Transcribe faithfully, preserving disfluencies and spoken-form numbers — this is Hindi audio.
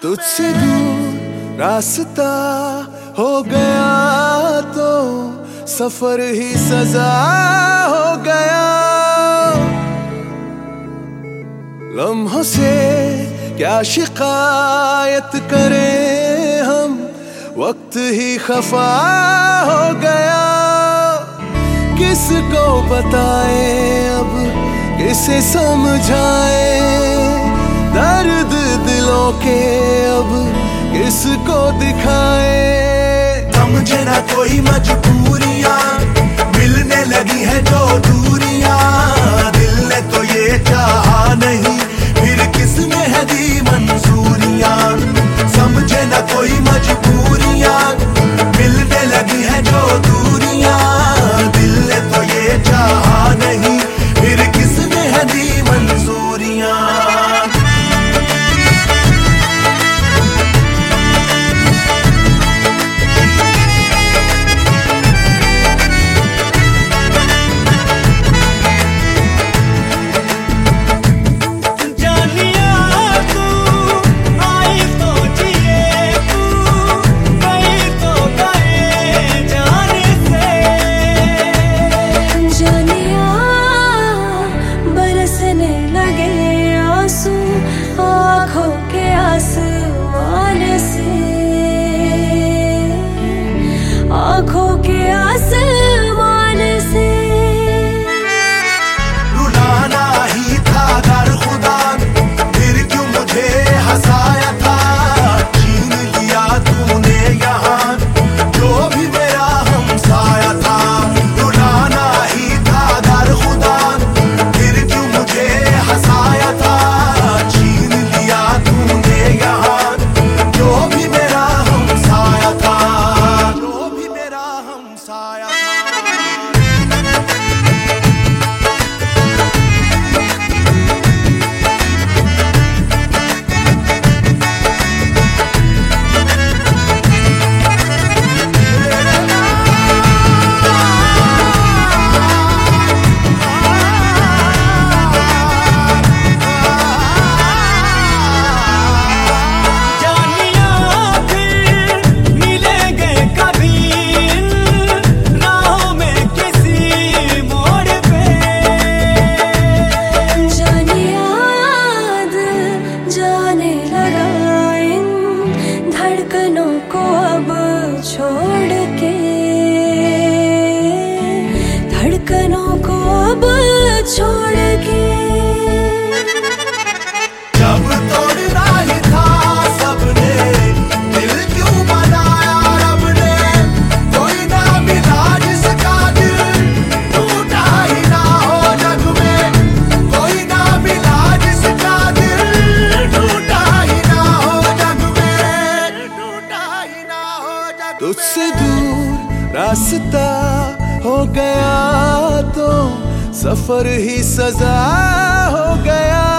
तुझसे दूर रास्ता हो गया तो सफर ही सजा हो गया। लम्हों से क्या शिकायत करें हम, वक्त ही खफा हो गया। किसको बताए अब, किसे समझाए, दर्द दिलों के अब किसको दिखाए। समझे ना कोई मजबूरियां, मिलने लगी है जो दूरियां। दिल ने तो ये चाहा नहीं, फिर किसने है दी मंजूरियां। समझे ना कोई मजबूरियां, मिलने लगी है जो दूरियां। दिल ने तो ये चाहा नहीं, फिर किसने है दी मंजूरियां। आँखों के आसमान से रुलाना ही था अगर खुदा, फिर क्यों मुझे हंसाया था। छीन लिया तूने यहाँ जो भी मेरा हमसाया था। रुलाना ही था अगर खुदा, फिर क्यों मुझे हंसाया था। छीन लिया तूने यहाँ जो भी मेरा हमसाया था। जो भी मेरा हमसाया था। को अब छोड़ के, धड़कनों को अब छोड़ के। जब तोड़ना ही था सबने, दिल क्यों बनाया रब ने। कोई ना मिला जिसका दिल टूटा ही ना हो जग में। कोई ना मिला जिसका दिल टूटा ही ना हो जग में। टूटा ही ना हो जग में। तुझसे दूर रास्ता हो गया तो सफर ही सजा हो गया।